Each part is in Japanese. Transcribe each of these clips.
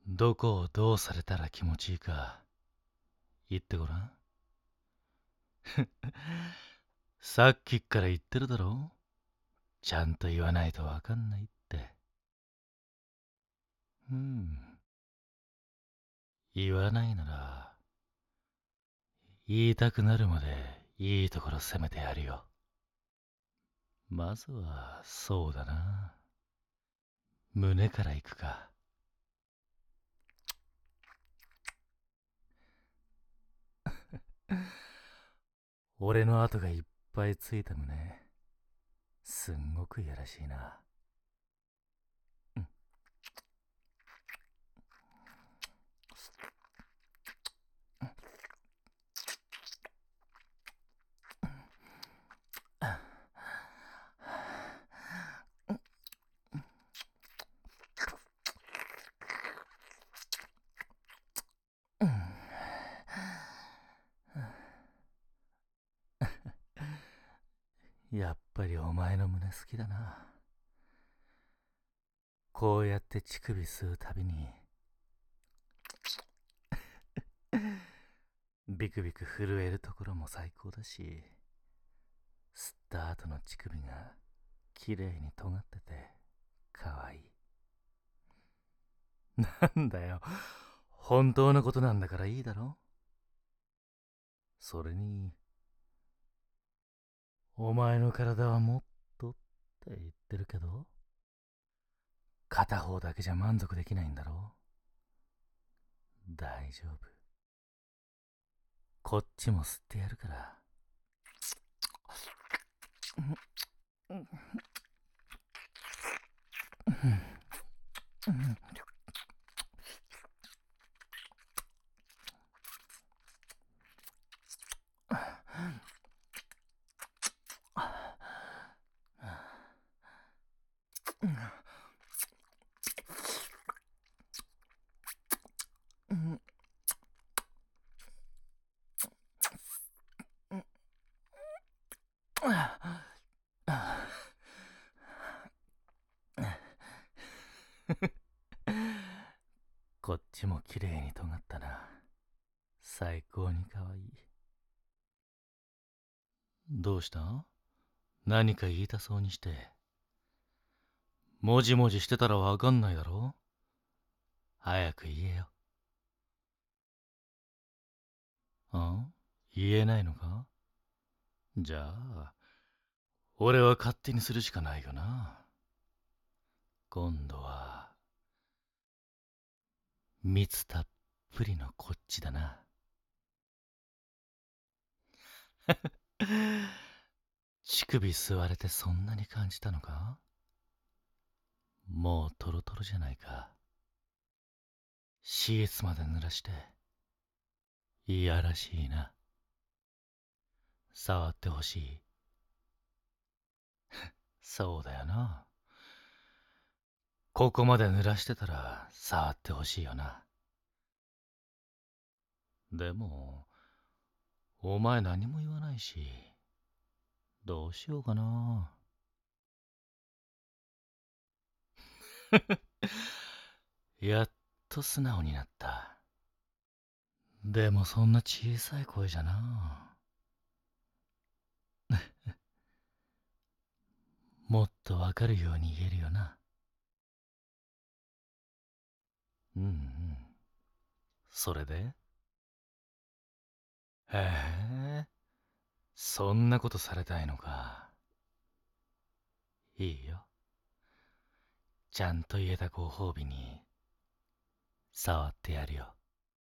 どこをどうされたら気持ちいいか言ってごらん。さっきっから言ってるだろ。ちゃんと言わないとわかんないって。うん。言わないなら、言いたくなるまでいいところ攻めてやるよ。まずは、そうだな。胸から行くか。俺の跡がいっぱいついた胸。すんごくいやらしいな。うん。やっぱりお前の胸好きだな。こうやって乳首吸うたびに、ビクビク震えるところも最高だし、吸った後の乳首が綺麗に尖ってて、かわいい。なんだよ、本当のことなんだからいいだろ。それに、お前の体はもっとって言ってるけど、片方だけじゃ満足できないんだろ。大丈夫。こっちも吸ってやるから。こっちも綺麗に尖ったな。最高にかわいい。どうした？何か言いたそうにして。もじもじしてたらわかんないだろ。早く言えよ。言えないのか？じゃあ、俺は勝手にするしかないよな。今度は、蜜たっぷりのこっちだな。乳首吸われてそんなに感じたのか？もうトロトロじゃないか。シーツまで濡らして、いやらしいな。触ってほしい。そうだよな。ここまで濡らしてたら触ってほしいよな。でも、お前何も言わないし、どうしようかな。やっと素直になった。でもそんな小さい声じゃな。もっとわかるように言えるよな。うんうん。それで？へえ、そんなことされたいのか。いいよ。ちゃんと言えたご褒美に触ってやるよ。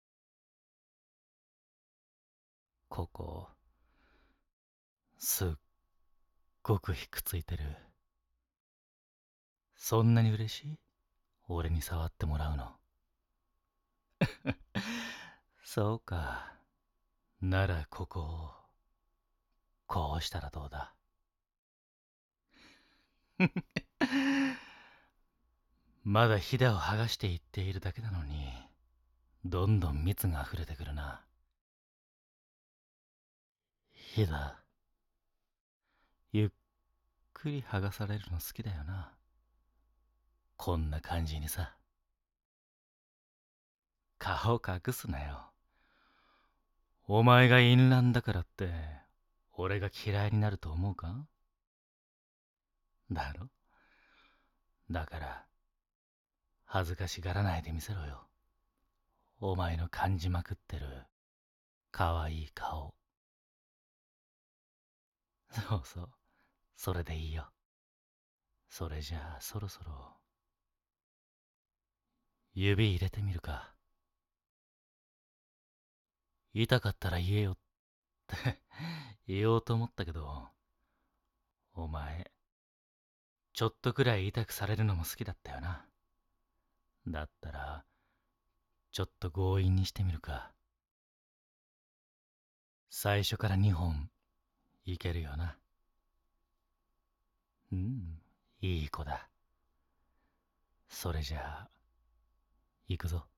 ここ、すっごくひくついてる。そんなに嬉しい？俺に触ってもらうの。そうか。ならここを、こうしたらどうだ？まだひだを剥がしていっているだけなのに、どんどん蜜が溢れてくるな。ひだ、ゆっくり剥がされるの好きだよな。こんな感じにさ。 顔隠すなよ。お前が淫乱だからって、俺が嫌いになると思うか？だろ？だから、恥ずかしがらないでみせろよ。お前の感じまくってる、かわいい顔。そうそう、それでいいよ。それじゃあ、そろそろ、指入れてみるか。痛かったら言えよって言おうと思ったけど、お前、ちょっとくらい痛くされるのも好きだったよな。だったら、ちょっと強引にしてみるか。最初から2本、いけるよな。うん、いい子だ。それじゃあ、行くぞ。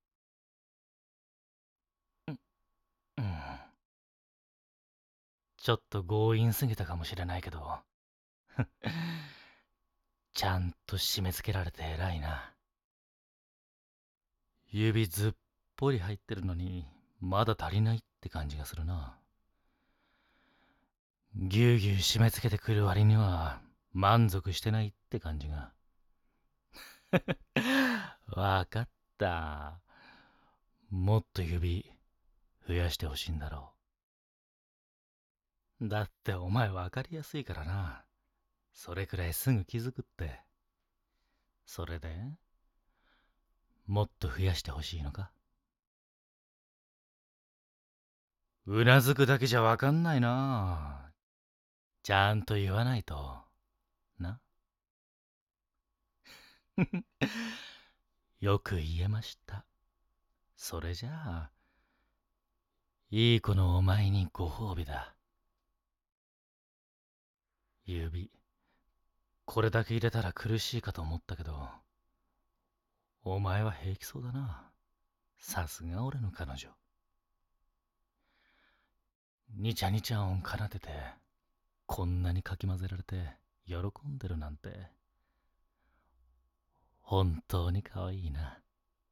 うん、うん。ちょっと強引すぎたかもしれないけど、ちゃんと締め付けられて偉いな。指ずっぽり入ってるのに、まだ足りないって感じがするな。ぎゅうぎゅう締め付けてくる割には、満足してないって感じが。わかった。もっと指、増やしてほしいんだろう。だってお前わかりやすいからな。それくらいすぐ気づくって。それで、もっと増やしてほしいのか？うなずくだけじゃわかんないな。ちゃんと言わないと。な。よく言えました。それじゃあ、いい子のお前にご褒美だ。指、これだけ入れたら苦しいかと思ったけど、お前は平気そうだな。さすが俺の彼女。にちゃにちゃ音奏でて、こんなにかき混ぜられて喜んでるなんて、本当に可愛いな。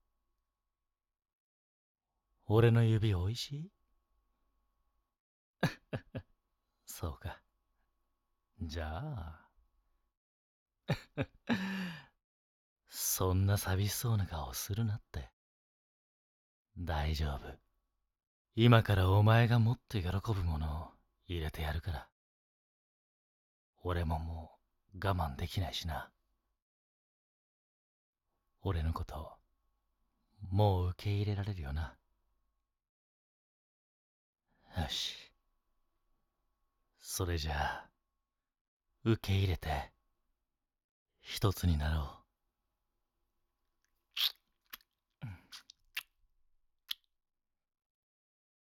俺の指おいしい？そうか。じゃあ、そんな寂しそうな顔するなって。大丈夫。今からお前がもっと喜ぶものを入れてやるから。俺ももう我慢できないしな。俺のこともう受け入れられるよな。よし。それじゃあ、受け入れて一つになろう。